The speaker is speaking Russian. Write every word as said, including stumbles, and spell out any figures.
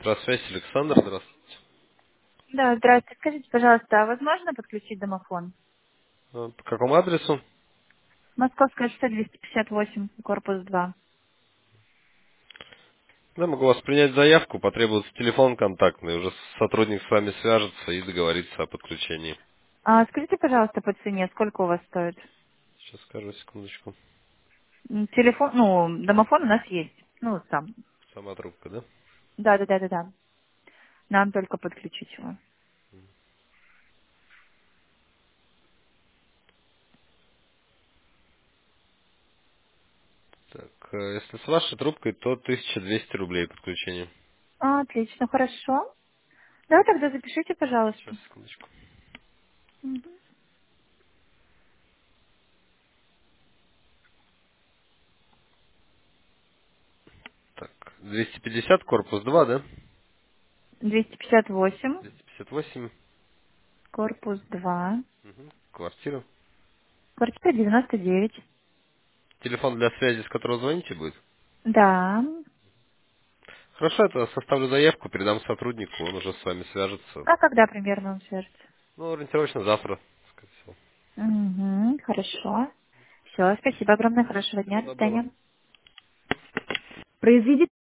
Здравствуйте, Александр. Здравствуйте. Да, здравствуйте. Скажите, пожалуйста, а возможно подключить домофон? А, По какому адресу? Московское шоссе двести пятьдесят восемь, корпус два. Я могу вас принять заявку, потребуется телефон контактный, уже сотрудник с вами свяжется и договорится о подключении. А скажите, пожалуйста, по цене, сколько у вас стоит? Сейчас скажу, секундочку. М, Телефон, ну, домофон у нас есть. Ну, сам. Сама трубка, да? Да, да, да, да, да. Нам только подключить его. Так, э, если с вашей трубкой, то тысяча двести рублей подключение. А, отлично, хорошо. Да, тогда запишите, Сейчас, пожалуйста. секундочку. Мгм. Так, двести пятьдесят, корпус два, да? двести пятьдесят восемь, двести пятьдесят восемь, корпус два, мгм, квартира. квартира девяносто девять. Телефон для связи, с которого звоните, будет? Да. Хорошо, это составлю заявку, передам сотруднику, он уже с вами свяжется. А когда примерно он свяжется? Ну, ориентировочно завтра, скорее всего. Угу, хорошо. Все, спасибо огромное, хорошего дня, Всего до доброго. свидания. Произведите